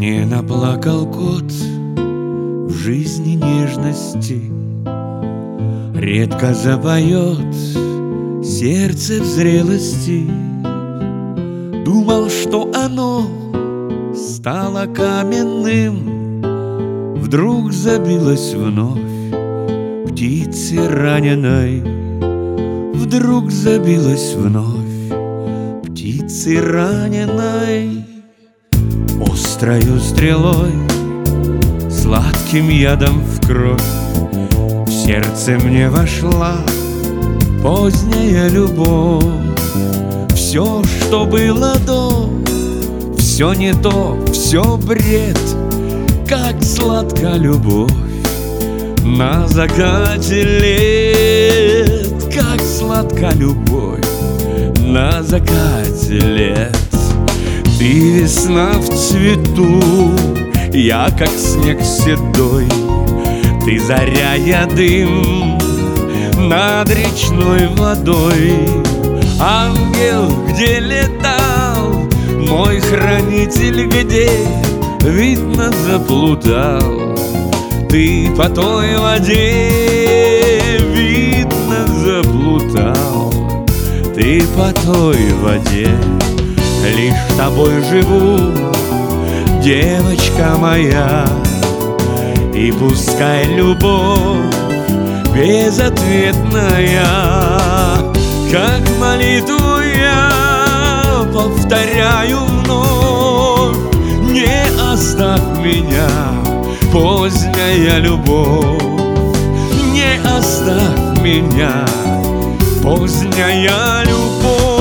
Не наплакал кот в жизни нежности, редко запоет сердце в зрелости. Думал, что оно стало каменным, вдруг забилось вновь птицы раненой. Вдруг забилась вновь птицы раненой. Острою стрелой, сладким ядом в кровь, в сердце мне вошла поздняя любовь. Все, что было до, все не то, все бред, как сладка любовь на закате лет. Как сладка любовь на закате лет. Ты весна в цвету, я как снег седой. Ты заря, я дым над речной водой. Ангел, где летал мой хранитель, где, видно, заплутал. Ты по той воде, видно, заплутал. Ты по той воде. Лишь тобой живу, девочка моя, и пускай любовь безответная, как молитву я повторяю вновь: не оставь меня, поздняя любовь, не оставь меня, поздняя любовь.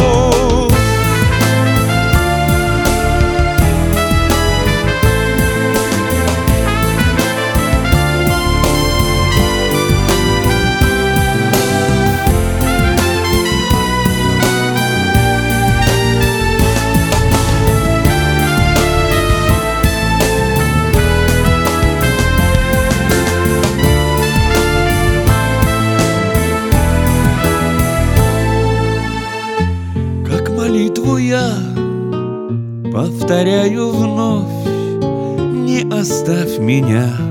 Молитву я повторяю вновь: не оставь меня,